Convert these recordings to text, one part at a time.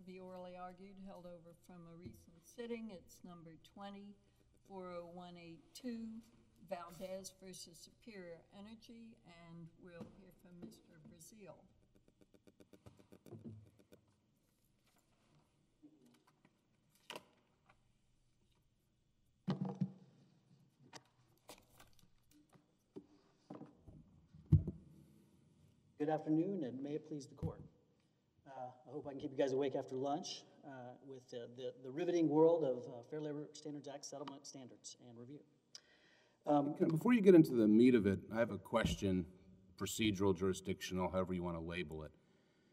to be orally argued, held over from a recent sitting. It's number 20-40182, Valdez versus Superior Energy, and we'll hear from Mr. Brazil. Good afternoon, and may it please the court. I hope I can keep you guys awake after lunch with the riveting world of Fair Labor Standards Act settlement standards and review. Before you get into the meat of it, I have a question, procedural, jurisdictional, however you want to label it.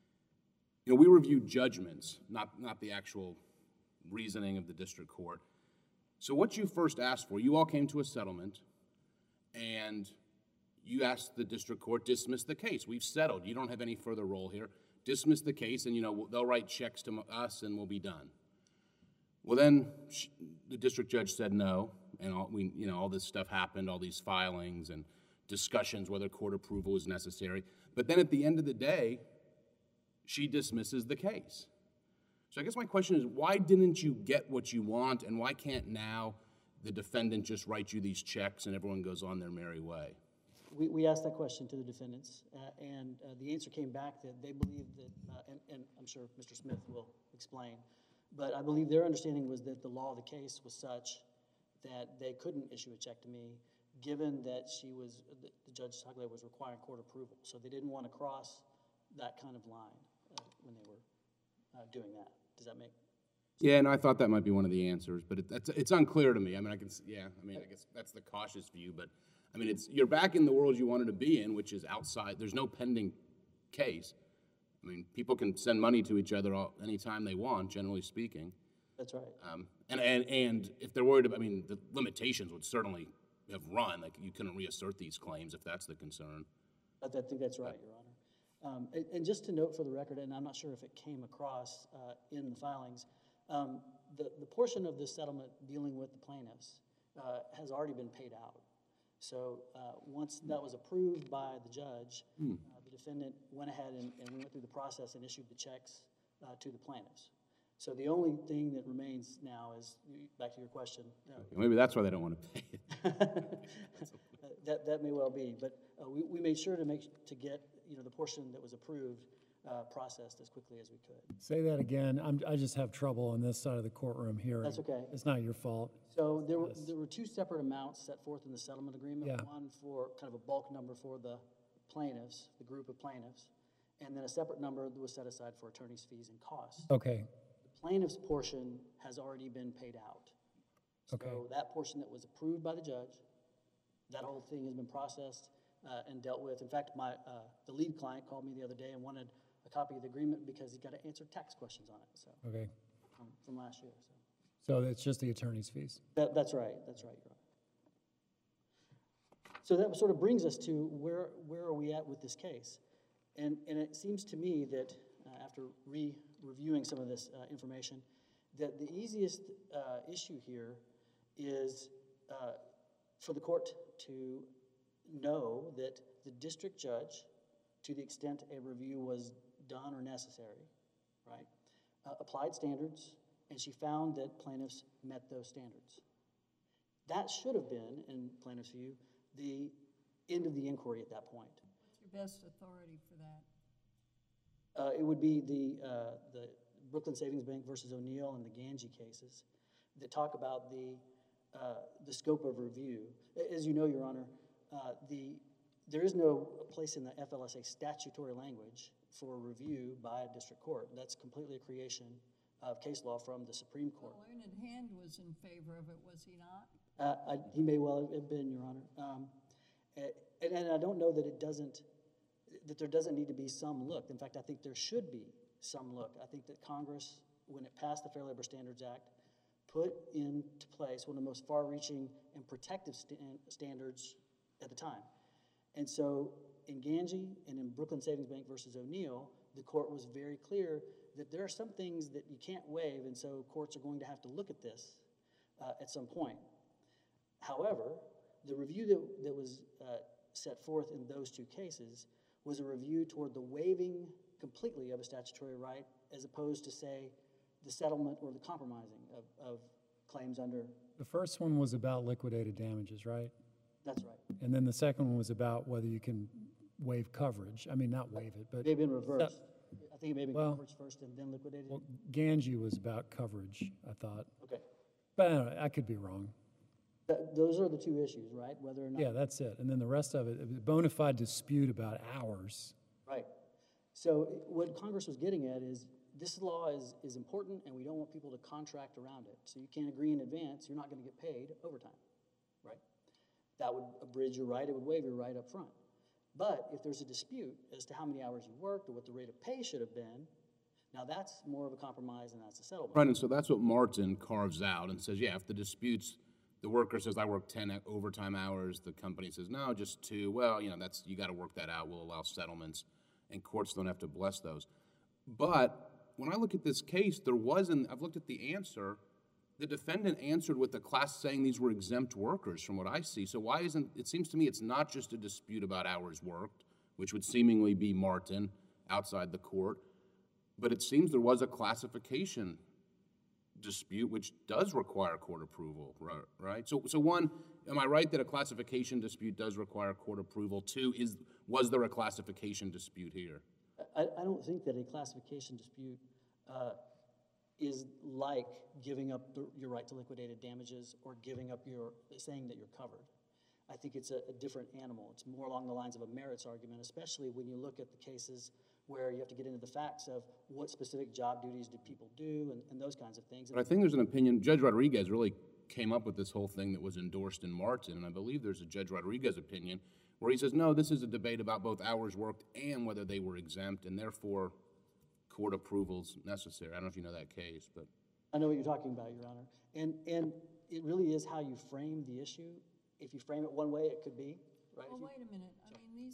You know, we review judgments, not the actual reasoning of the district court. So what you first asked for, you all came to a settlement, and you asked the district court, dismiss the case. We've settled. You don't have any further role here. Dismiss the case, and, you know, they'll write checks to us, and we'll be done. Well, then the district judge said no, and all this stuff happened, all these filings and discussions whether court approval is necessary. But then at the end of the day, she dismisses the case. So I guess my question is, why didn't you get what you want, and why can't now the defendant just write you these checks and everyone goes on their merry way? We asked that question to the defendants, and the answer came back that they believed that, and I'm sure Mr. Smith will explain, but I believe their understanding was that the law of the case was such that they couldn't issue a check to me, given that the Judge Tugler was requiring court approval. So they didn't want to cross that kind of line when they were doing that. Does that make sense? Yeah, and I thought that might be one of the answers, but it's unclear to me. I mean, I guess that's the cautious view, but I mean, you're back in the world you wanted to be in, which is outside. There's no pending case. I mean, people can send money to each other anytime they want, generally speaking. That's right. And if they're worried about, I mean, the limitations would certainly have run. Like, you couldn't reassert these claims if that's the concern. I think that's right, Your Honor. And just to note for the record, and I'm not sure if it came across in the filings, the portion of this settlement dealing with the plaintiffs has already been paid out. So once that was approved by the judge, the defendant went ahead and we went through the process and issued the checks to the plaintiffs. So the only thing that remains now is, back to your question. Maybe that's why they don't want to pay it. that may well be, but we made sure to get the portion that was approved processed as quickly as we could. Say that again. I just have trouble on this side of the courtroom here. That's okay. It's not your fault. So there were two separate amounts set forth in the settlement agreement. Yeah. One for kind of a bulk number for the plaintiffs, the group of plaintiffs, and then a separate number that was set aside for attorney's fees and costs. Okay. The plaintiff's portion has already been paid out. Okay. So that portion that was approved by the judge, that whole thing has been processed and dealt with. In fact, the lead client called me the other day and wanted a copy of the agreement because he got to answer tax questions on it. So Okay. From last year. So it's just the attorney's fees. That's right. That's right. You're right. So that sort of brings us to where are we at with this case, and it seems to me that after reviewing some of this information, that the easiest issue here is for the court to know that the district judge, to the extent a review was done or necessary, right, applied standards, and she found that plaintiffs met those standards. That should have been, in plaintiff's view, the end of the inquiry at that point. What's your best authority for that? It would be the Brooklyn Savings Bank versus O'Neill and the Ganji cases that talk about the scope of review. As you know, Your Honor, there is no place in the FLSA statutory language for review by a district court. That's completely a creation of case law from the Supreme Court. The learned hand was in favor of it, was he not? He may well have been, Your Honor. And I don't know that there doesn't need to be some look. In fact, I think there should be some look. I think that Congress, when it passed the Fair Labor Standards Act, put into place one of the most far-reaching and protective standards at the time. And so in Ganji and in Brooklyn Savings Bank versus O'Neill, the court was very clear that there are some things that you can't waive, and so courts are going to have to look at this at some point. However, the review that was set forth in those two cases was a review toward the waiving completely of a statutory right, as opposed to, say, the settlement or the compromising of claims under, The first one was about liquidated damages, right? that's right. And then the second one was about whether you can waive coverage. I mean, not waive it, but, Maybe in reverse. I think it may be Well- coverage first and then liquidated. well, Ganji was about coverage, I thought. Okay. But I don't know, I could be wrong. Those are the two issues, right? Whether or not. Yeah, that's it. And then the rest of it, a bona fide dispute about hours. Right. So what Congress was getting at is this law is important and we don't want people to contract around it. So you can't agree in advance, you're not going to get paid overtime, right? That would abridge your right, it would waive your right up front. But if there's a dispute as to how many hours you worked or what the rate of pay should have been, now that's more of a compromise and that's a settlement. Right, and so that's what Martin carves out and says, yeah, if the disputes, the worker says, I work 10 overtime hours, the company says, no, just 2. Well, you know, that's, you got to work that out. We'll allow settlements, and courts don't have to bless those. But when I look at this case, there wasn't, I've looked at the answer, the defendant answered with the class saying these were exempt workers from what I see. So why isn't, it seems to me it's not just a dispute about hours worked, which would seemingly be Martin outside the court, but it seems there was a classification dispute which does require court approval, right? So one, am I right that a classification dispute does require court approval? 2, was there a classification dispute here? I don't think that a classification dispute is like giving up your right to liquidated damages or giving up saying that you're covered. I think it's a different animal. It's more along the lines of a merits argument, especially when you look at the cases where you have to get into the facts of what specific job duties did people do and those kinds of things. But I think there's an opinion, Judge Rodriguez really came up with this whole thing that was endorsed in Martin, and I believe there's a Judge Rodriguez opinion where he says, no, this is a debate about both hours worked and whether they were exempt, and therefore court approval's necessary. I don't know if you know that case, but. I know what you're talking about, Your Honor. And it really is how you frame the issue. If you frame it one way, it could be, right? Well, wait a minute, I mean,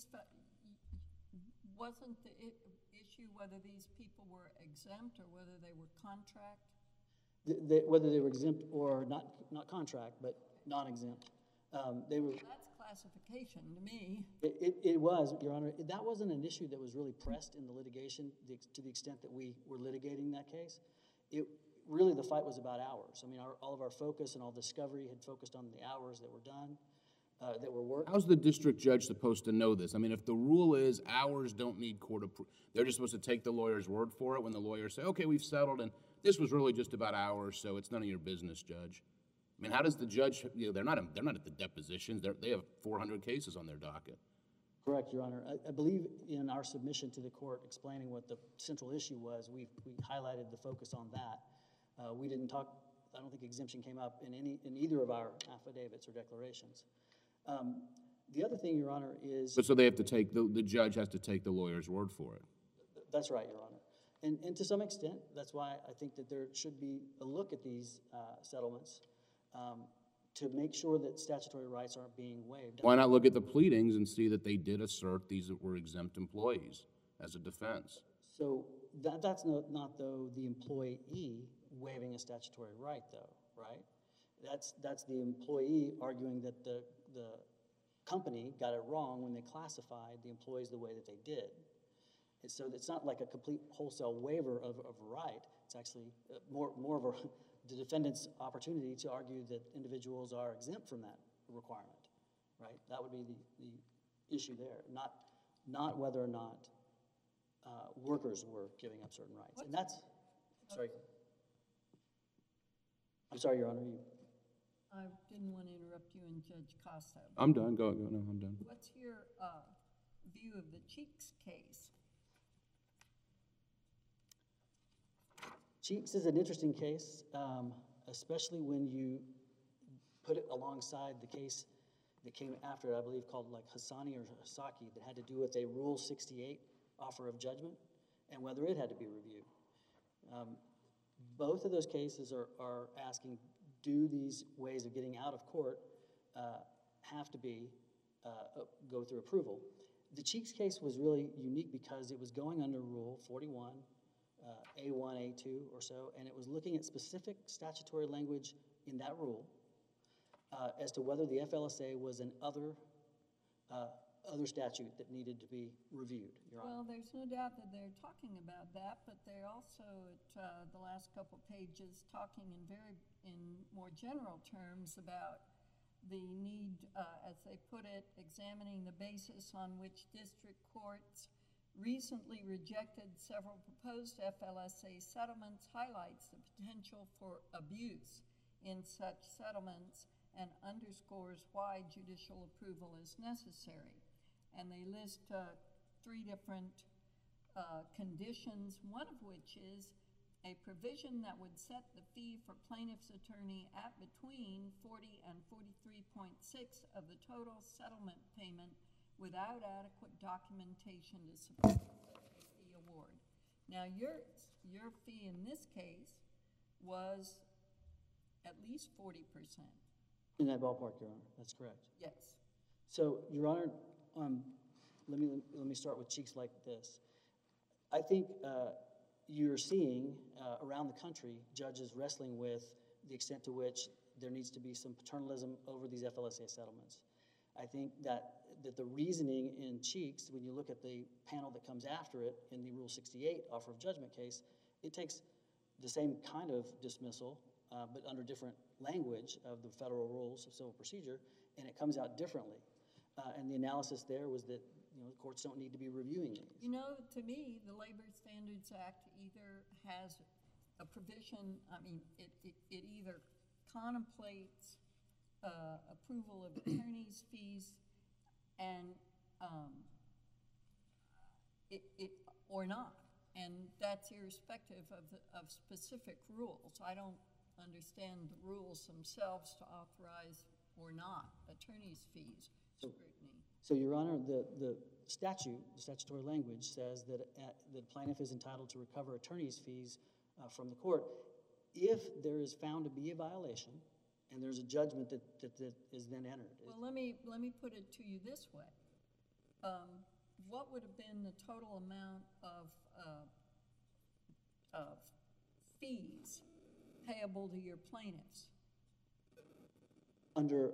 wasn't the issue whether these people were exempt or whether they were contract? Whether they were exempt or not contract, but non-exempt. They were. That's classification to me. It was, Your Honor. That wasn't an issue that was really pressed in the litigation to the extent that we were litigating that case. Really, the fight was about hours. I mean, all of our focus and all discovery had focused on the hours that were done, that were worked. How's the district judge supposed to know this? I mean, if the rule is hours don't need court approval, they're just supposed to take the lawyer's word for it when the lawyers say, okay, we've settled, and this was really just about hours, so it's none of your business, Judge. I mean, how does the judge, you know, they're not at the depositions. They have 400 cases on their docket. Correct, Your Honor. I believe in our submission to the court explaining what the central issue was, we highlighted the focus on that. We didn't talk, I don't think exemption came up in either of our affidavits or declarations. The other thing, Your Honor, is... But so they have to take, the judge has to take the lawyer's word for it. That's right, Your Honor. And to some extent, that's why I think that there should be a look at these settlements to make sure that statutory rights aren't being waived. Why not look at the pleadings and see that they did assert these were exempt employees as a defense? So that's not though, the employee waiving a statutory right, though, right? That's the employee arguing that the company got it wrong when they classified the employees the way that they did. And so it's not like a complete wholesale waiver of a right. It's actually more of the defendant's opportunity to argue that individuals are exempt from that requirement, right? That would be the issue there, not whether or not workers were giving up certain rights. And that's, sorry. I'm sorry, Your Honor. I didn't want to interrupt you and Judge Costa. I'm done. Go. No, I'm done. What's your view of the Cheeks case? Cheeks is an interesting case, especially when you put it alongside the case that came after it, I believe called like Hassani or Hasaki, that had to do with a Rule 68 offer of judgment and whether it had to be reviewed. Both of those cases are asking, do these ways of getting out of court have to be, go through approval? The Cheeks case was really unique because it was going under Rule 41, A1, A2 or so, and it was looking at specific statutory language in that rule as to whether the FLSA was an other other statute that needed to be reviewed, Your Honor. Well, there's no doubt that they're talking about that, but they're also at the last couple pages talking in more general terms about the need, as they put it, examining the basis on which district courts recently rejected several proposed FLSA settlements highlights the potential for abuse in such settlements and underscores why judicial approval is necessary. And they list three different conditions, one of which is a provision that would set the fee for plaintiff's attorney at between 40 and 43.6 of the total settlement payment without adequate documentation to support the fee award. Now, your fee in this case was at least 40%. In that ballpark, Your Honor, that's correct. Yes. So, Your Honor, let me start with cheeks like this. I think you're seeing around the country judges wrestling with the extent to which there needs to be some paternalism over these FLSA settlements. I think that the reasoning in Cheeks, when you look at the panel that comes after it in the Rule 68 offer of judgment case, it takes the same kind of dismissal, but under different language of the federal rules of civil procedure, and it comes out differently. And the analysis there was that the courts don't need to be reviewing these. You know, to me, the Labor Standards Act either has a provision, it either contemplates approval of attorney's fees and or not, and that's irrespective of specific rules. I don't understand the rules themselves to authorize or not attorney's fees scrutiny. So, Your Honor, the statutory language says that the plaintiff is entitled to recover attorney's fees from the court if there is found to be a violation and there's a judgment that is then entered. Well, let me put it to you this way. What would have been the total amount of fees payable to your plaintiffs? Under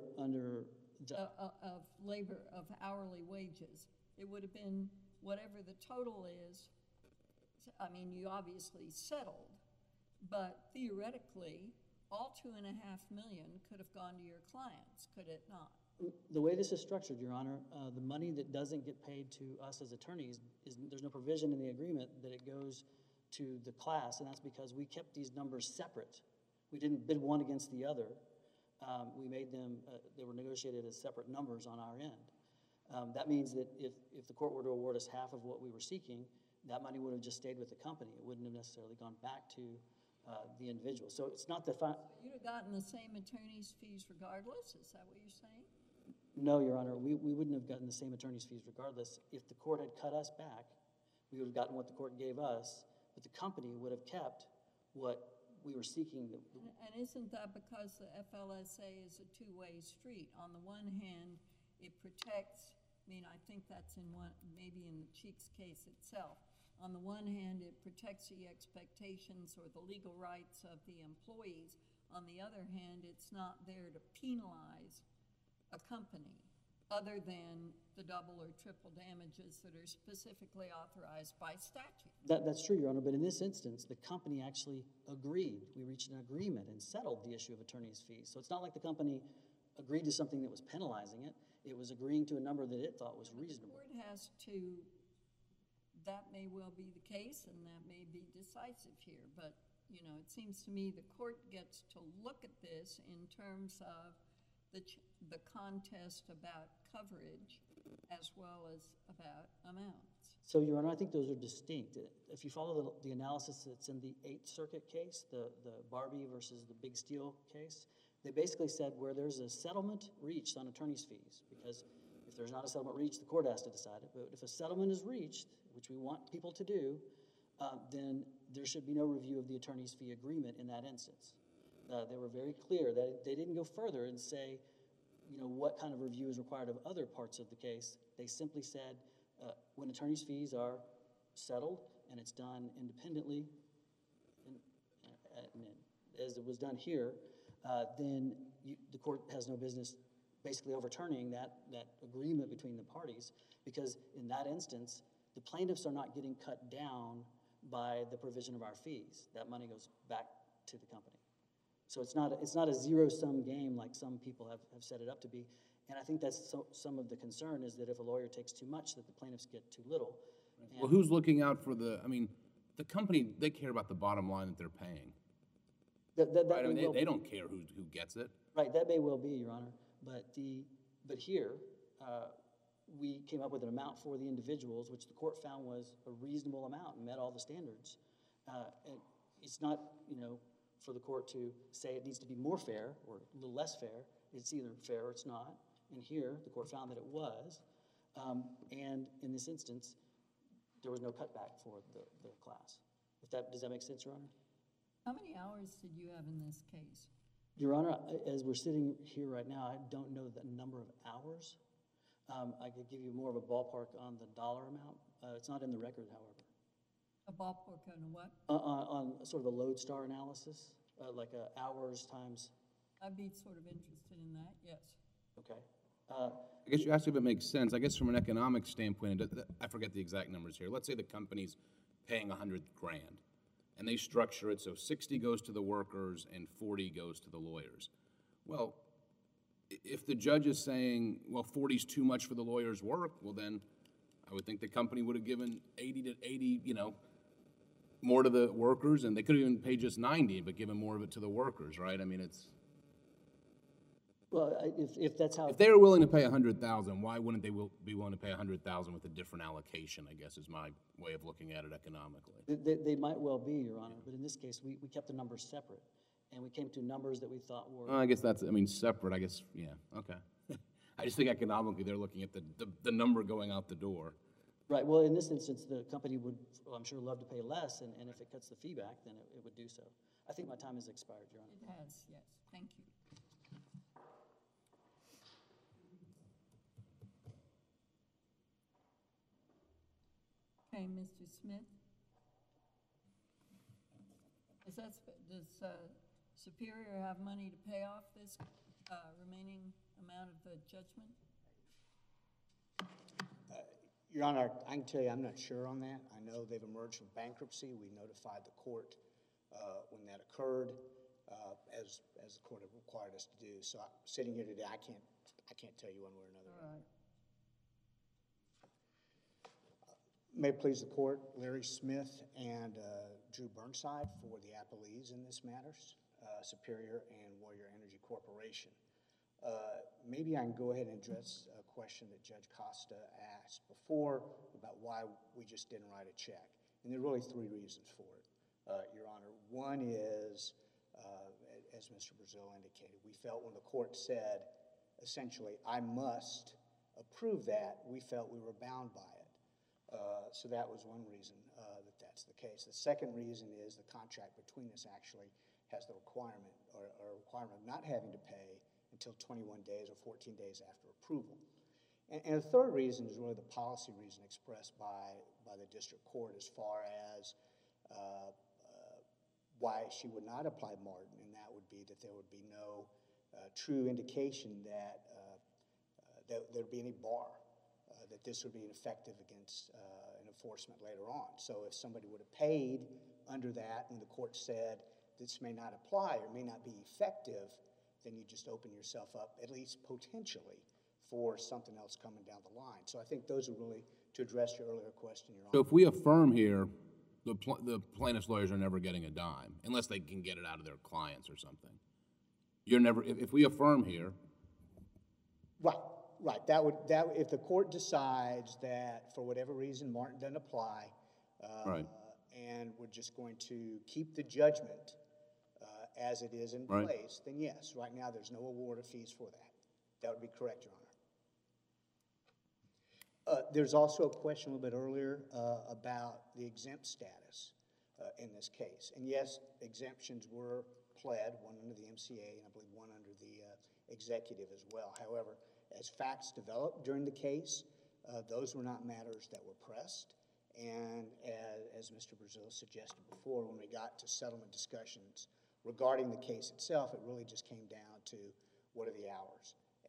of hourly wages. It would have been whatever the total is. I mean, you obviously settled, but theoretically, all $2.5 million could have gone to your clients, could it not? The way this is structured, Your Honor, the money that doesn't get paid to us as attorneys, there's no provision in the agreement that it goes to the class, and that's because we kept these numbers separate. We didn't bid one against the other. We made them, they were negotiated as separate numbers on our end. That means that if the court were to award us half of what we were seeking, that money would have just stayed with the company. It wouldn't have necessarily gone back to the individual. So it's not the You'd have gotten the same attorney's fees regardless? Is that what you're saying? No, Your Honor, we wouldn't have gotten the same attorney's fees regardless. If the court had cut us back, we would have gotten what the court gave us, but the company would have kept what we were seeking. And isn't that because the FLSA is a two-way street? On the one hand, it protects, I think that's maybe in the Cheeks case itself. On the one hand, it protects the expectations or the legal rights of the employees. On the other hand, it's not there to penalize a company other than the double or triple damages that are specifically authorized by statute. That's true, Your Honor, but in this instance, the company actually agreed. We reached an agreement and settled the issue of attorney's fees. So it's not like the company agreed to something that was penalizing it. It was agreeing to a number that it thought was reasonable. The court has to, that may well be the case and that may be decisive here, but it seems to me the court gets to look at this in terms of the contest about coverage as well as about amounts. So, Your Honor, I think those are distinct. If you follow the analysis that's in the Eighth Circuit case, the Barbie versus the Big Steel case, they basically said where there's a settlement reached on attorney's fees, because if there's not a settlement reached, the court has to decide it. But if a settlement is reached, which we want people to do, then there should be no review of the attorney's fee agreement in that instance. They were very clear that they didn't go further and say, what kind of review is required of other parts of the case. They simply said when attorney's fees are settled and it's done independently, as it was done here, then the court has no business basically overturning that agreement between the parties, because in that instance, the plaintiffs are not getting cut down by the provision of our fees. That money goes back to the company. So it's not a zero-sum game like some people have set it up to be. And I think that's some of the concern, is that if a lawyer takes too much, that the plaintiffs get too little. Well, who's looking out for the, I mean, the company, they care about the bottom line that they're paying. Right, I mean, they don't care who gets it. Right, that may well be, Your Honor, but here, we came up with an amount for the individuals, which the court found was a reasonable amount and met all the standards. And it's not, for the court to say it needs to be more fair or a little less fair. It's either fair or it's not. And here, the court found that it was. And in this instance, there was no cutback for the class. Does that make sense, Your Honor? How many hours did you have in this case? Your Honor, as we're sitting here right now, I don't know the number of hours. I could give you more of a ballpark on the dollar amount. It's not in the record, however. A ballpark on what? On sort of a lodestar analysis, like hours times. I'd be sort of interested in that, yes. Okay. I guess you asked if it makes sense. I guess from an economic standpoint, I forget the exact numbers here. Let's say the company's paying $100,000, and they structure it so 60 goes to the workers and 40 goes to the lawyers. Well, if the judge is saying, well, 40's too much for the lawyer's work, well then, I would think the company would have given 80, more to the workers, and they could have even paid just 90, but given more of it to the workers, right? I mean, it's... Well, if that's how... If they were willing to pay $100,000, why wouldn't they be willing to pay $100,000 with a different allocation, I guess, is my way of looking at it economically. They might well be, Your Honor, but in this case, we kept the numbers separate, and we came to numbers that we thought were... I guess that's, separate, I guess, yeah, okay. I just think economically, they're looking at the number going out the door. Right, well, in this instance, the company would, I'm sure, love to pay less, and if it cuts the fee back, then it would do so. I think my time has expired, Your Honor. It has, yes. Thank you. Okay, Mr. Smith? Does Superior have money to pay off this remaining amount of the judgment? Your Honor, I can tell you I'm not sure on that. I know they've emerged from bankruptcy. We notified the court when that occurred, as the court had required us to do. So sitting here today, I can't tell you one way or another. All right. May it please the court, Larry Smith and Drew Burnside for the appellees in this matters, Superior and Warrior Energy Corporation. Maybe I can go ahead and address a question that Judge Costa asked before about why we just didn't write a check. And there are really three reasons for it, Your Honor. One is, as Mr. Brazil indicated, we felt when the court said, essentially, I must approve that, we felt we were bound by it. So that was one reason that's the case. The second reason is the contract between us actually has the requirement or a requirement of not having to pay until 21 days or 14 days after approval. And the third reason is really the policy reason expressed by the district court as far as why she would not apply Martin, and that would be that there would be no true indication that there would be any bar, that this would be ineffective against an enforcement later on. So if somebody would have paid under that when the court said this may not apply or may not be effective, then you just open yourself up, at least potentially, for something else coming down the line. So I think those are really to address your earlier question, Your Honor. So if we affirm here, the plaintiff's lawyers are never getting a dime, unless they can get it out of their clients or something. You're never, if we affirm here. Right. If the court decides that for whatever reason Martin doesn't apply, Right. And we're just going to keep the judgment as it is in Right. place, then yes, right now there's no award of fees for that. That would be correct, Your Honor. There's also a question a little bit earlier about the exempt status in this case. And yes, exemptions were pled, one under the MCA and I believe one under the executive as well. However, as facts developed during the case, those were not matters that were pressed. And as Mr. Brazil suggested before, when we got to settlement discussions regarding the case itself, it really just came down to what are the hours.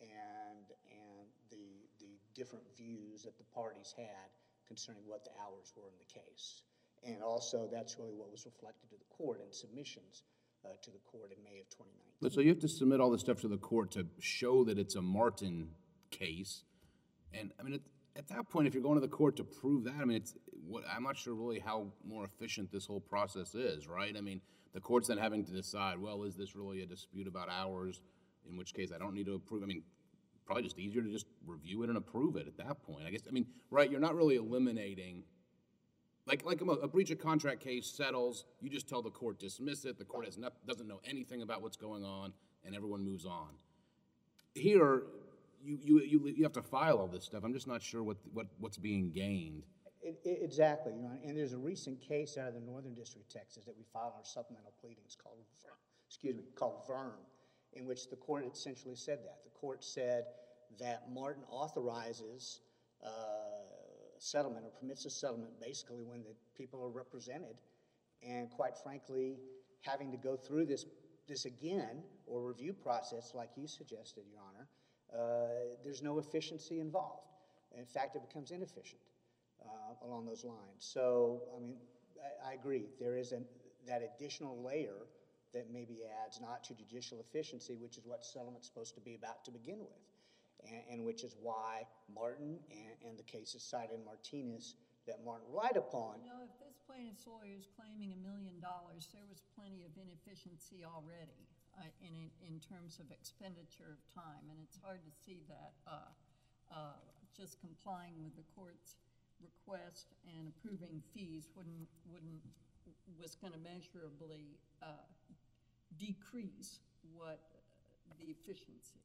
and the different views that the parties had concerning what the hours were in the case. And also, that's really what was reflected to the court in submissions to the court in May of 2019. But so you have to submit all this stuff to the court to show that it's a Martin case. And I mean, at that point, if you're going to the court to prove that, I mean, I'm not sure really how more efficient this whole process is, right? I mean, the court's then having to decide, well, is this really a dispute about hours? In which case, I don't need to approve. I mean, probably just easier to just review it and approve it at that point. I guess, I mean, right, you're not really eliminating, like a breach of contract case settles, you just tell the court dismiss it, the court doesn't know anything about what's going on, and everyone moves on. Here, you have to file all this stuff. I'm just not sure what's being gained. Exactly, Your Honor. And there's a recent case out of the Northern District of Texas that we filed in our supplemental pleadings called Vern, in which the court essentially said that. The court said that Martin authorizes settlement or permits a settlement basically when the people are represented, and quite frankly, having to go through this again or review process like you suggested, Your Honor, there's no efficiency involved. In fact, it becomes inefficient along those lines. So, I mean, I agree. There is that additional layer that maybe adds not to judicial efficiency, which is what settlement's supposed to be about to begin with, and which is why Martin and the cases cited in Martinez that Martin relied upon. You know, if this plaintiff's lawyer is claiming $1 million, there was plenty of inefficiency already in terms of expenditure of time, and it's hard to see that just complying with the court's request and approving fees was going to measurably decrease what the efficiency.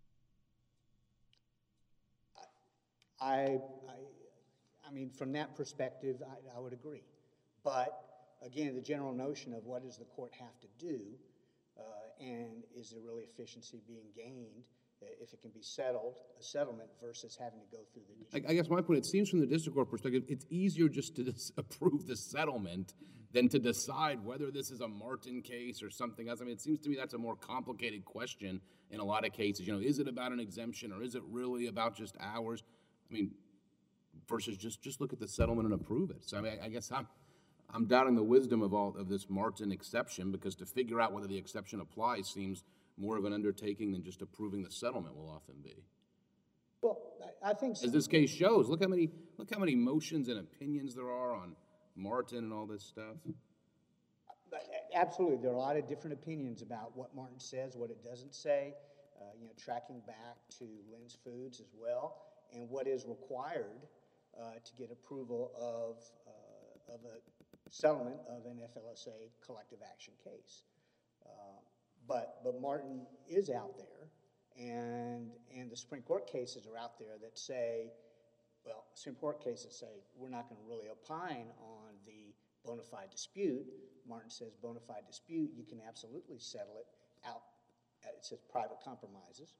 I mean, from that perspective, I would agree. But again, the general notion of what does the court have to do, and is there really efficiency being gained if it can be settled, a settlement, versus having to go through the district. I guess my point, it seems from the district court perspective, it's easier just to approve the settlement than to decide whether this is a Martin case or something else. I mean, it seems to me that's a more complicated question in a lot of cases. You know, is it about an exemption or is it really about just hours? I mean, versus just look at the settlement and approve it. So I mean, I guess I'm doubting the wisdom of all of this Martin exception, because to figure out whether the exception applies seems more of an undertaking than just approving the settlement will often be. Well, I think so. As this case shows, look how many motions and opinions there are on Martin and all this stuff. Absolutely, there are a lot of different opinions about what Martin says, what it doesn't say. You know, tracking back to Lynn's Foods as well, and what is required to get approval of a settlement of an FLSA collective action case. But Martin is out there, and the Supreme Court cases are out there that say, well, Supreme Court cases say we're not going to really opine on the bona fide dispute. Martin says bona fide dispute, you can absolutely settle it out. It says private compromises,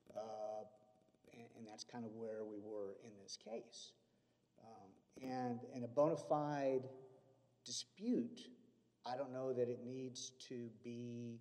and that's kind of where we were in this case. And a bona fide dispute, I don't know that it needs to be,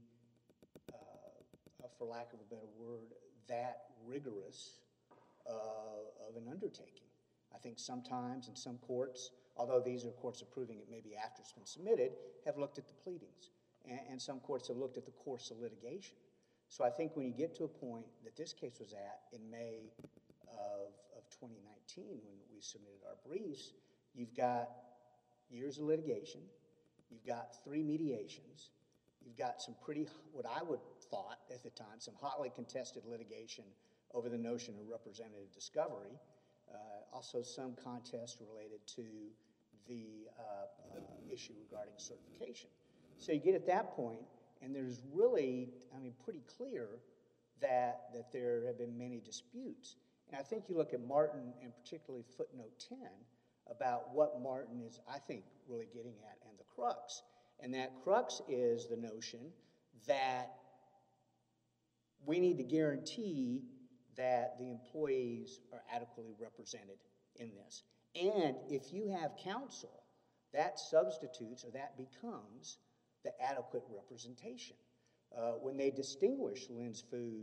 for lack of a better word, that rigorous of an undertaking. I think sometimes in some courts, although these are courts approving it maybe after it's been submitted, have looked at the pleadings. And some courts have looked at the course of litigation. So I think when you get to a point that this case was at in May of 2019, when we submitted our briefs, you've got years of litigation, you've got 3 mediations, you've got some pretty, what I would thought at the time, some hotly contested litigation over the notion of representative discovery, also some contest related to the issue regarding certification. So you get at that point, and there's really, I mean, pretty clear that there have been many disputes. And I think you look at Martin, and particularly footnote 10, about what Martin is, I think, really getting at, and the crux. And that crux is the notion that we need to guarantee that the employees are adequately represented in this. And if you have counsel, that substitutes, or that becomes, the adequate representation. When they distinguish Lynn's Food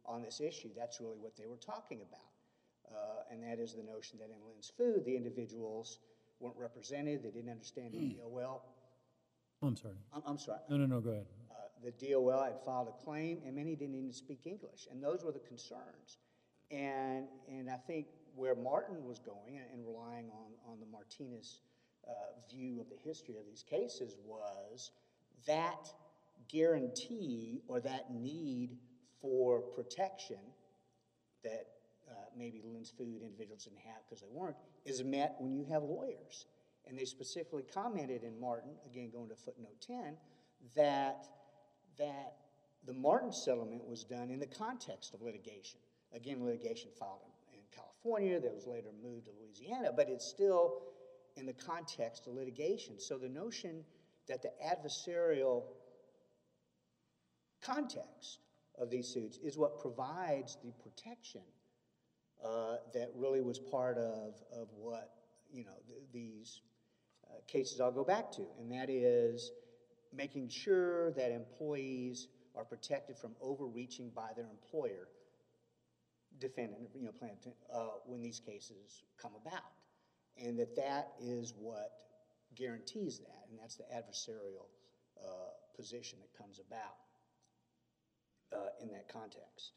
on this issue. That's really what they were talking about. And that is the notion that in Lynn's Food, the individuals weren't represented, they didn't understand the DOL. I'm sorry. I'm sorry. No, go ahead. The DOL had filed a claim, and many didn't even speak English, and those were the concerns. And I think where Martin was going and relying on the Martinez view of the history of these cases was that guarantee or that need for protection that maybe Lynn's Food individuals didn't have because they weren't, is met when you have lawyers. And they specifically commented in Martin, again going to footnote 10, that the Martin settlement was done in the context of litigation. Again, litigation filed in California, that was later moved to Louisiana, but it's still in the context of litigation. So the notion that the adversarial context of these suits is what provides the protection that really was part of what, these cases I'll go back to, and that is making sure that employees are protected from overreaching by their employer, defendant, plaintiff, when these cases come about, and that is what guarantees that, and that's the adversarial position that comes about in that context.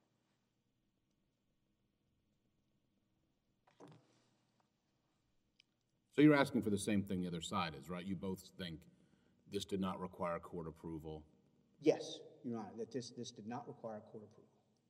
So you're asking for the same thing the other side is, right? You both think this did not require court approval. Yes, Your Honor, that this did not require court approval.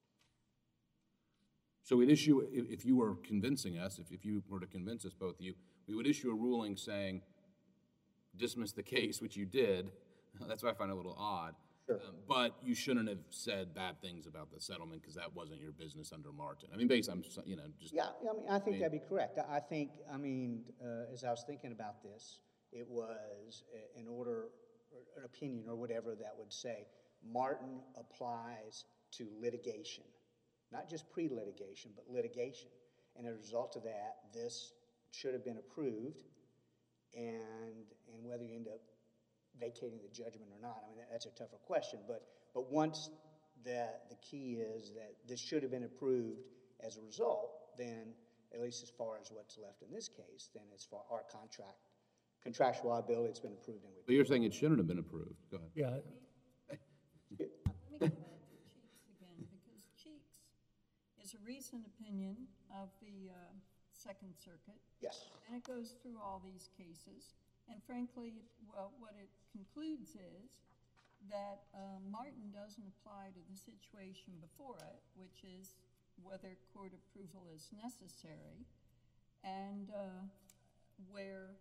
So we'd issue, if you were convincing us, if you were to convince us, both of you, we would issue a ruling saying dismiss the case, which you did. That's why I find it a little odd. Sure. But you shouldn't have said bad things about the settlement because that wasn't your business under Martin. I mean, basically, just... Yeah, I think that'd be correct. I think, as I was thinking about this, it was an order, or an opinion, or whatever that would say, Martin applies to litigation, not just pre-litigation, but litigation. And as a result of that, this should have been approved, and whether you end up vacating the judgment or not, that's a tougher question, but once the key is that this should have been approved as a result, then at least as far as what's left in this case, then as far our contractual liability, it's been approved. And But you're saying it shouldn't have been approved. Go ahead. Yeah, Let me go back to Cheeks again, because Cheeks is a recent opinion of the Second Circuit. Yes. And it goes through all these cases. And frankly, what it concludes is that Martin doesn't apply to the situation before it, which is whether court approval is necessary, and whether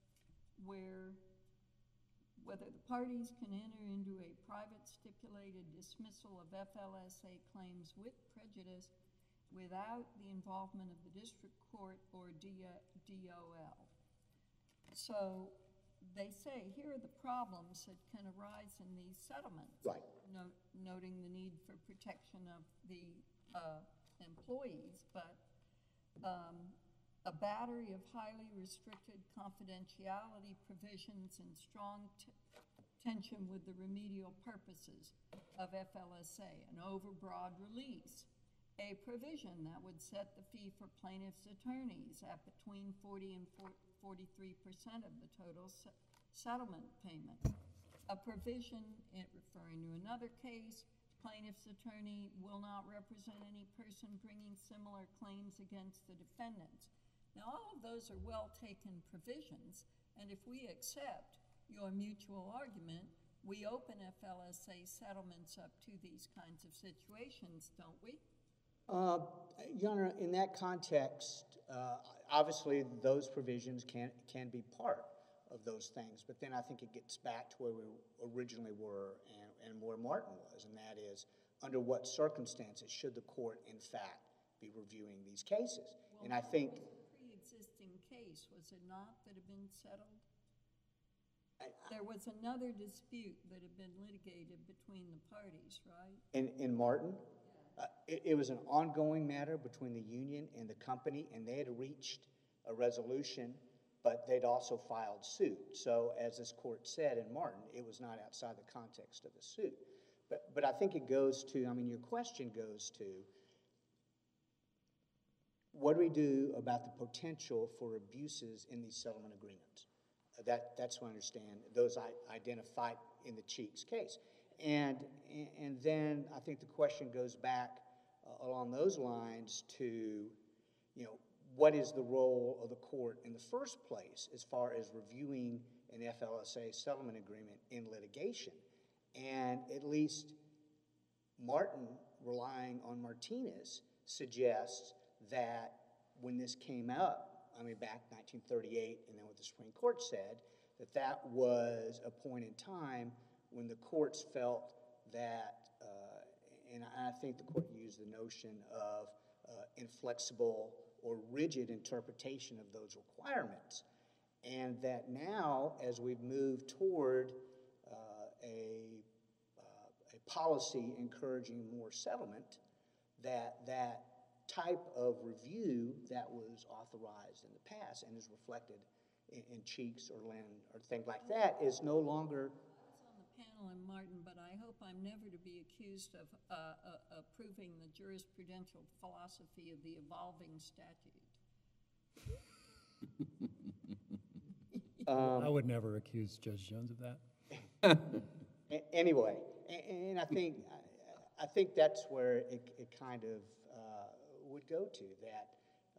the parties can enter into a private stipulated dismissal of FLSA claims with prejudice without the involvement of the district court or DOL. So they say, here are the problems that can arise in these settlements. Right. Noting the need for protection of the employees, but a battery of highly restricted confidentiality provisions in strong tension with the remedial purposes of FLSA, an overbroad release, a provision that would set the fee for plaintiff's attorneys at between 40 and 43% of the total settlement payment. A provision, referring to another case, plaintiff's attorney will not represent any person bringing similar claims against the defendants. Now, all of those are well-taken provisions, and if we accept your mutual argument, we open FLSA settlements up to these kinds of situations, don't we? Your Honor, in that context, obviously those provisions can be part of those things, but then I think it gets back to where we originally were and where Martin was, and that is under what circumstances should the court, in fact, be reviewing these cases. Well, and I think... It was a pre-existing case, was it not, that had been settled? There was another dispute that had been litigated between the parties, right? In Martin? It was an ongoing matter between the union and the company, and they had reached a resolution, but they'd also filed suit. So as this court said in Martin, it was not outside the context of the suit. But I think it goes to, I mean, your question goes to, what do we do about the potential for abuses in these settlement agreements? That's what I understand, those I identified in the Cheeks case. And then I think the question goes back along those lines to, you know, what is the role of the court in the first place as far as reviewing an FLSA settlement agreement in litigation? And at least Martin, relying on Martinez, suggests that when this came up, I mean, back 1938, and then what the Supreme Court said, that was a point in time when the courts felt that, and I think the court used the notion of inflexible or rigid interpretation of those requirements, and that now, as we've moved toward a policy encouraging more settlement, that type of review that was authorized in the past and is reflected in Cheeks or Lynn or things like that is no longer. I was on the panel in Martin, but I hope I'm never to be accused of approving the jurisprudential philosophy of the evolving statute. I would never accuse Judge Jones of that. Anyway, and I think that's where it kind of would go to, that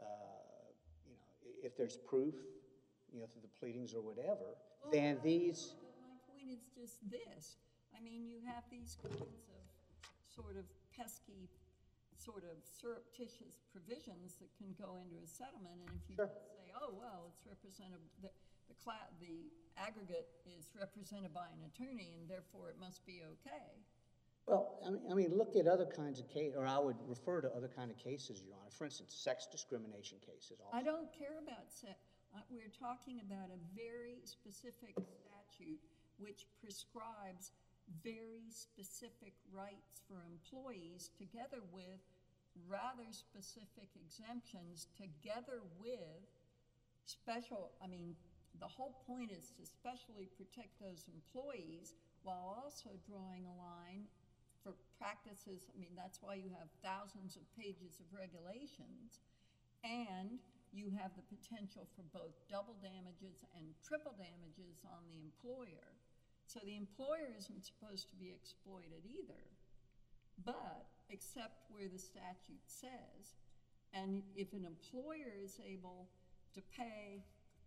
you know, if there's proof, you know, through the pleadings or whatever, then these. My point is just this. I mean, you have these kinds of sort of pesky, sort of surreptitious provisions that can go into a settlement, and if you say, oh well, it's represented, the aggregate is represented by an attorney, and therefore it must be okay. Well, I mean, look at other kinds of cases, or I would refer to other kind of cases, Your Honor. For instance, sex discrimination cases. Also. I don't care about sex. We're talking about a very specific statute which prescribes very specific rights for employees, together with rather specific exemptions, together with special, I mean, the whole point is to specially protect those employees while also drawing a line for practices. I mean, that's why you have thousands of pages of regulations, and you have the potential for both double damages and triple damages on the employer. So the employer isn't supposed to be exploited either, but except where the statute says. And if an employer is able to pay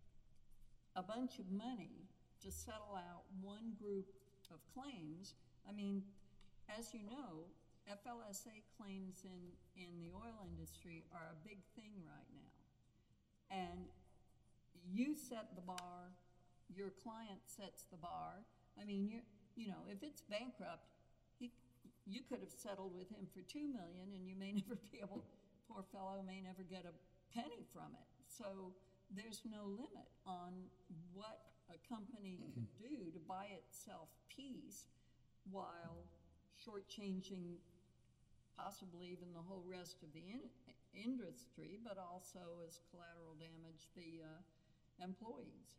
a bunch of money to settle out one group of claims, I mean, as you know, FLSA claims in the oil industry are a big thing right now. And you set the bar, your client sets the bar. I mean, you know, if it's bankrupt, you could have settled with him for $2 million, and you may never be able, poor fellow may never get a penny from it. So there's no limit on what a company can do to buy itself peace while shortchanging possibly even the whole rest of the industry, but also as collateral damage the employees.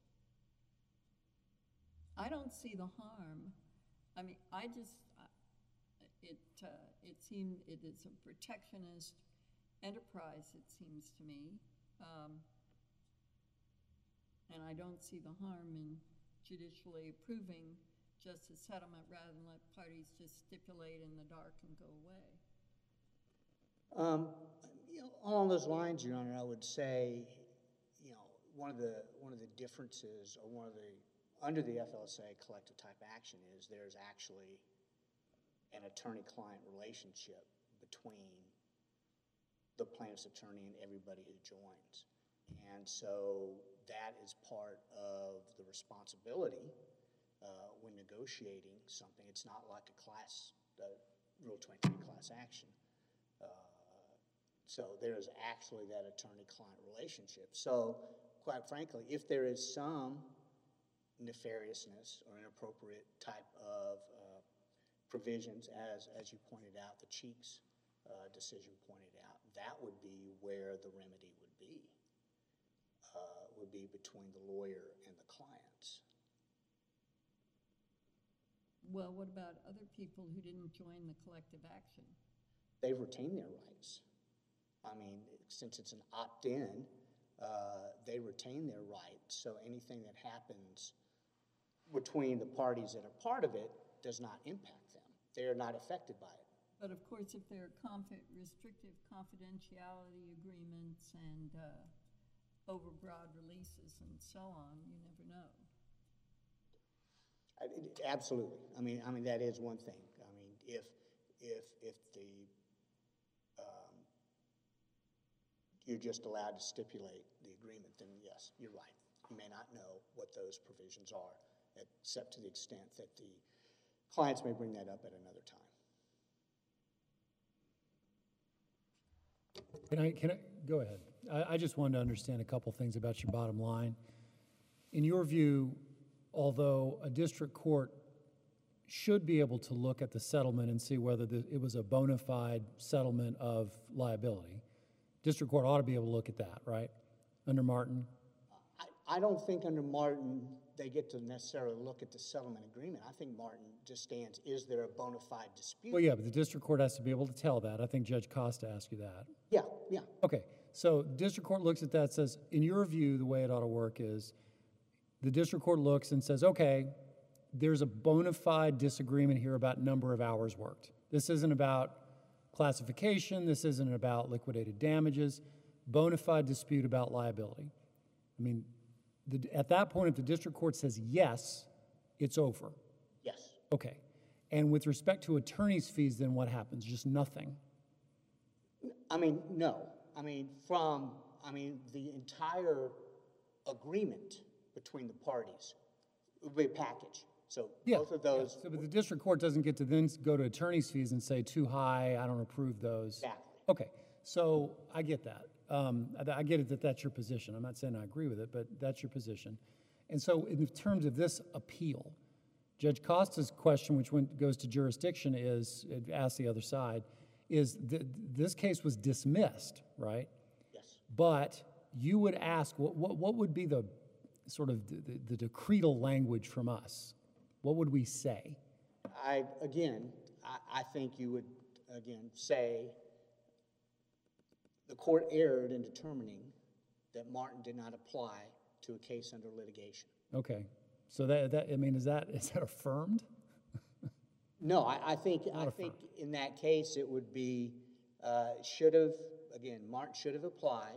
I don't see the harm. I mean, it seems it is a protectionist enterprise, it seems to me, and I don't see the harm in judicially approving just a settlement rather than let parties just stipulate in the dark and go away. You know, along those lines, Your Honor, I would say, you know, one of the differences, or under the FLSA collective type action, is there's actually an attorney-client relationship between the plaintiff's attorney and everybody who joins. And so that is part of the responsibility when negotiating something. It's not like a Rule 23 class action. So there is actually that attorney-client relationship. So quite frankly, if there is some nefariousness or inappropriate type of provisions, as you pointed out, the Cheeks decision pointed out, that would be where the remedy would be between the lawyer and the clients. Well, what about other people who didn't join the collective action? They've retained their rights. I mean, since it's an opt-in, they retain their rights. So anything that happens between the parties that are part of it does not impact them. They are not affected by it. But of course, if there are restrictive confidentiality agreements and overbroad releases and so on, you never know. Absolutely. I mean that is one thing. I mean, if the you're just allowed to stipulate the agreement, then yes, you're right. You may not know what those provisions are, except to the extent that the clients may bring that up at another time. Can I, go ahead. I just wanted to understand a couple things about your bottom line. In your view, although a district court should be able to look at the settlement and see whether it was a bona fide settlement of liability, district court ought to be able to look at that, right? Under Martin? I don't think under Martin they get to necessarily look at the settlement agreement. I think Martin just stands, is there a bona fide dispute? Well, yeah, but the district court has to be able to tell that. I think Judge Costa asked you that. Yeah. Okay, so district court looks at that, says, in your view, the way it ought to work is the district court looks and says, okay, there's a bona fide disagreement here about number of hours worked. This isn't about classification. This isn't about liquidated damages. Bona fide dispute about liability. I mean, at that point, if the district court says yes, it's over. Yes. Okay. And with respect to attorney's fees, then what happens? Just nothing? I mean, no. I mean, the entire agreement between the parties would be a package. So both of those. Yeah. So, but the district court doesn't get to then go to attorney's fees and say too high, I don't approve those. Exactly. Okay, so I get that. I get it that that's your position. I'm not saying I agree with it, but that's your position. And so in terms of this appeal, Judge Costa's question, which goes to jurisdiction, is, ask the other side, is this case was dismissed, right? Yes. But you would ask, what would be the sort of the decretal language from us? What would we say? I think you would, again, say the court erred in determining that Martin did not apply to a case under litigation. Okay. So that I mean, is that affirmed? No, I think in that case it would be, Martin should have applied,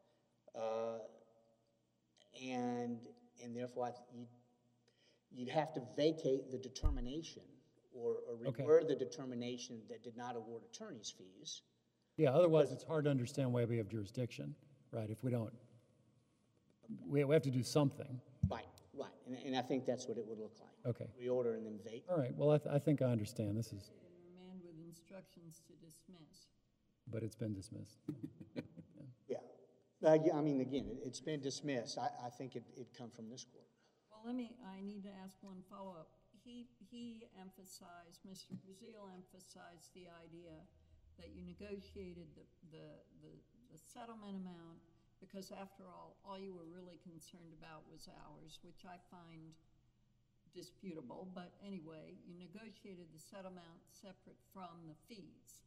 and therefore you'd have to vacate the determination or reword the determination that did not award attorney's fees. Yeah, otherwise it's hard to understand why we have jurisdiction, right? If we don't, we have to do something. Right. And I think that's what it would look like. Okay. Reorder and then vacate. All right, well, I think I understand. This is. Remand with instructions to dismiss. But it's been dismissed. Yeah. I mean, again, it's been dismissed. I think it'd come from this court. Well, I need to ask one follow-up. He emphasized, Mr. Brazil emphasized the idea that you negotiated the settlement amount because after all you were really concerned about was hours, which I find disputable, but anyway, you negotiated the settlement separate from the fees.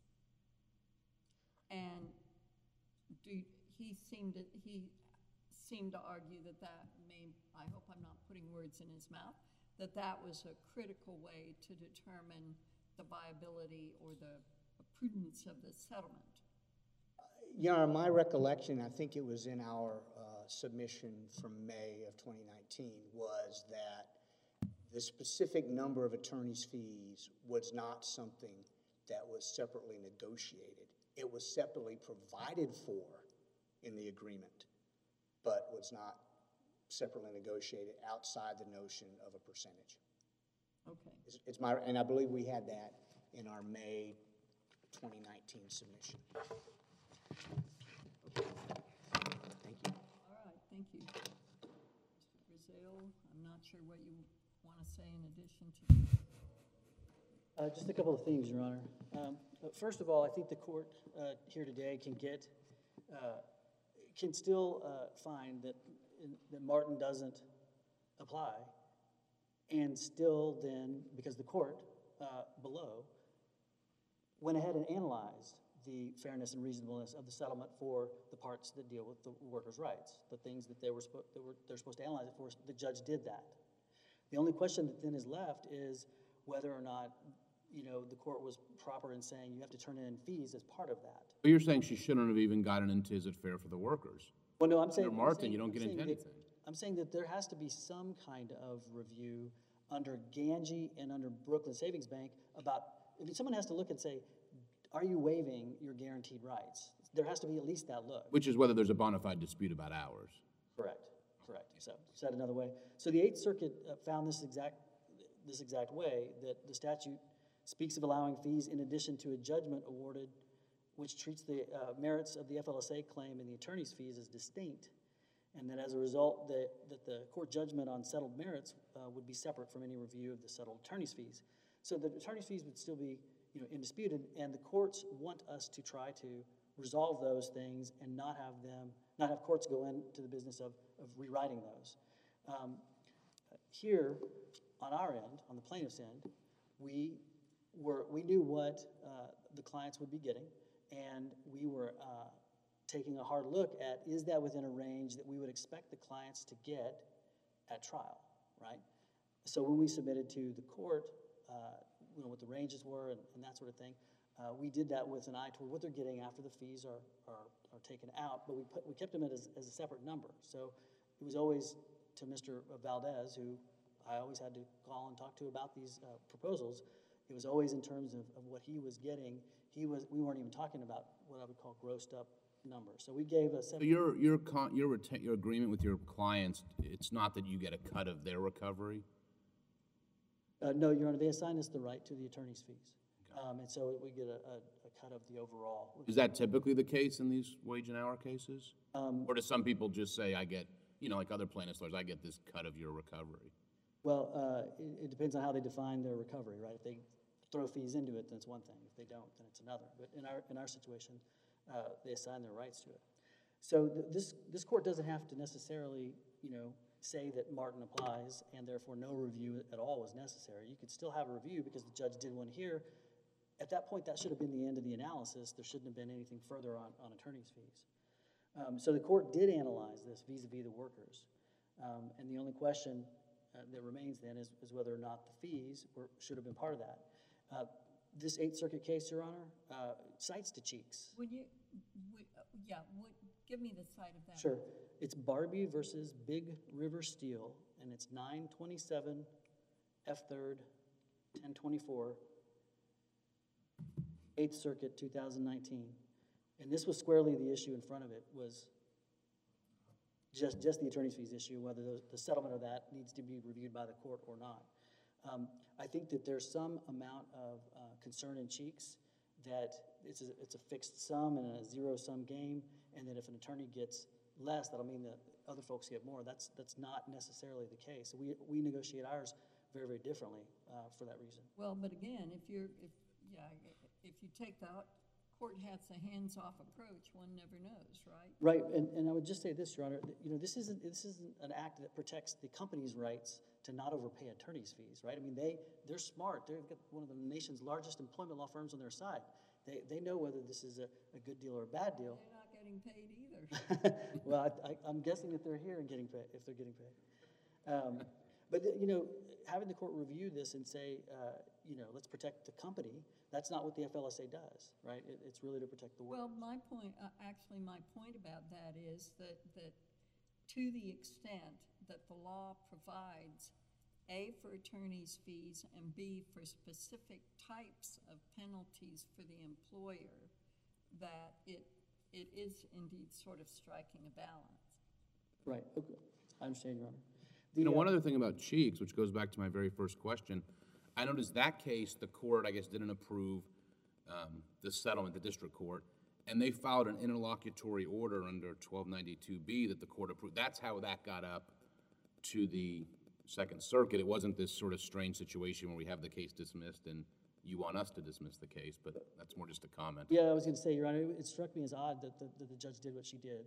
And he seemed to argue that I hope I'm not putting words in his mouth, that was a critical way to determine the viability or the prudence of the settlement. Your Honor, my recollection, I think it was in our submission from May of 2019, was that the specific number of attorney's fees was not something that was separately negotiated. It was separately provided for in the agreement, but was not separately negotiated outside the notion of a percentage. Okay. And I believe we had that in our May 2019 submission. Okay. Thank you. All right, thank you. Mr. Brazil, I'm not sure what you want to say in addition to. Just a couple of things, Your Honor. First of all, I think the court here today can still find that Martin doesn't apply and still then, because the court below went ahead and analyzed the fairness and reasonableness of the settlement for the parts that deal with the workers' rights, the things that they're supposed to analyze it for. The judge did that. The only question that then is left is whether or not, you know, the court was proper in saying you have to turn in fees as part of that. But you're saying she shouldn't have even gotten into is it fair for the workers? Well, no, I'm saying. Under Martin, you don't get into anything. I'm saying that there has to be some kind of review under Ganji and under Brooklyn Savings Bank about, I mean, someone has to look and say, are you waiving your guaranteed rights? There has to be at least that look. Which is whether there's a bona fide dispute about hours. Correct. So, said another way. So the Eighth Circuit found this exact way, that the statute speaks of allowing fees in addition to a judgment awarded, which treats the merits of the FLSA claim and the attorney's fees as distinct, and that as a result, that the court judgment on settled merits would be separate from any review of the settled attorney's fees. So the attorney's fees would still be, you know, indisputed, and the courts want us to try to resolve those things and not have courts go into the business of rewriting those. Here, on our end, on the plaintiff's end, we knew what the clients would be getting, and we were taking a hard look at, is that within a range that we would expect the clients to get at trial, right? So when we submitted to the court, you know, what the ranges were and that sort of thing, we did that with an eye toward what they're getting after the fees are taken out, but we kept them as a separate number. So it was always to Mr. Valdez, who I always had to call and talk to about these proposals. It was always in terms of what he was getting. We weren't even talking about what I would call grossed up numbers. So we gave a separate. So your agreement with your clients, it's not that you get a cut of their recovery? No, Your Honor, they assign us the right to the attorney's fees. And so we get a cut of the overall. Is that typically the case in these wage and hour cases? Or do some people just say, I get, you know, like other plaintiffs' lawyers, I get this cut of your recovery? Well, it depends on how they define their recovery, right? If they throw fees into it, then it's one thing. If they don't, then it's another. But in our situation, they assign their rights to it. So this court doesn't have to necessarily, you know, say that Martin applies and therefore no review at all was necessary. You could still have a review because the judge did one here. At that point, that should have been the end of the analysis. There shouldn't have been anything further on attorney's fees. So the court did analyze this vis-a-vis the workers. And the only question that remains then is whether or not the fees should have been part of that. This Eighth Circuit case, Your Honor, cites to Cheeks. Give me the site of that. Sure. It's Barbie versus Big River Steel, and it's 927 F3rd 1024, 8th Circuit, 2019. And this was squarely the issue in front of it, was just the attorney's fees issue, whether the settlement of that needs to be reviewed by the court or not. I think that there's some amount of concern in Cheeks that it's a fixed sum and a zero-sum game, and that if an attorney gets less, that'll mean that other folks get more. That's not necessarily the case. We negotiate ours very, very differently for that reason. Well, but again, if you take the court hats a hands-off approach, one never knows, right? Right, and I would just say this, Your Honor, you know, this isn't an act that protects the company's rights to not overpay attorney's fees, right? I mean, they're smart. They've got one of the nation's largest employment law firms on their side. They know whether this is a good deal or a bad deal. They're not getting paid either. Well, I'm guessing that they're here and getting paid, if they're getting paid. But, you know, having the court review this and say, you know, let's protect the company, that's not what the FLSA does, right? It's really to protect the work. Well, my point about that is that to the extent that the law provides A, for attorney's fees, and B, for specific types of penalties for the employer, that it is indeed sort of striking a balance. Right, okay. I understand, Your Honor. You know, one other thing about Cheeks, which goes back to my very first question, I noticed that case, the court, I guess, didn't approve the settlement, the district court, and they filed an interlocutory order under 1292B that the court approved. That's how that got up to the Second Circuit. It wasn't this sort of strange situation where we have the case dismissed and you want us to dismiss the case, but that's more just a comment. Yeah, I was going to say, Your Honor, it struck me as odd that the judge did what she did.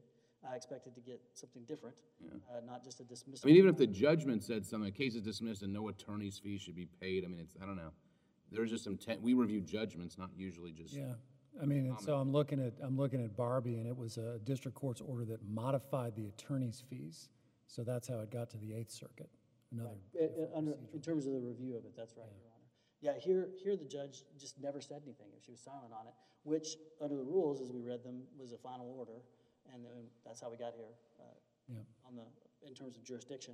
I expected to get something different, not just a dismissal. I mean, even if the judgment said something, a case is dismissed and no attorney's fee should be paid, I mean, it's, I don't know. There's just some, we review judgments, not usually just. Yeah, I mean, and so I'm looking at Barbie, and it was a district court's order that modified the attorney's fees. So that's how it got to the Eighth Circuit. Another In terms of the review of it, that's right, Your Honor. Yeah, here the judge just never said anything. She was silent on it, which, under the rules, as we read them, was a final order, and then that's how we got here in terms of jurisdiction.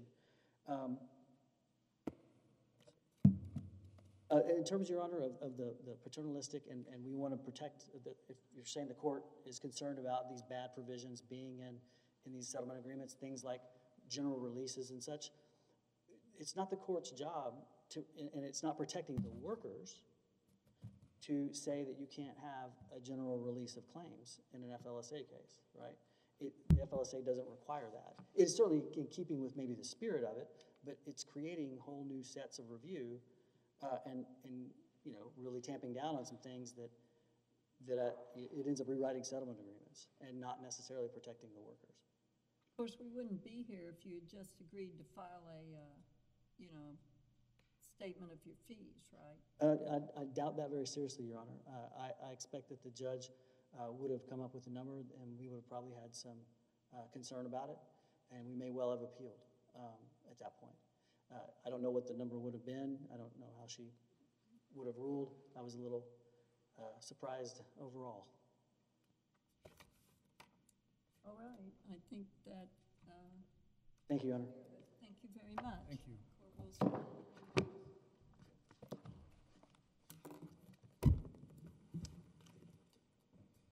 In terms, Your Honor, of the paternalistic, and we want to protect, if you're saying the court is concerned about these bad provisions being in these settlement agreements, things like general releases and such, it's not the court's job to, and it's not protecting the workers to say that you can't have a general release of claims in an FLSA case, right? The FLSA doesn't require that. It's certainly in keeping with maybe the spirit of it, but it's creating whole new sets of review and you know, really tamping down on some things that it ends up rewriting settlement agreements and not necessarily protecting the workers. Of course, we wouldn't be here if you had just agreed to file a, you know, statement of your fees, right? I doubt that very seriously, Your Honor. I expect that the judge would have come up with a number, and we would have probably had some concern about it, and we may well have appealed at that point. I don't know what the number would have been. I don't know how she would have ruled. I was a little surprised overall. All right, I think that. Thank you, Your Honor. Thank you very much. Thank you. Court will stand.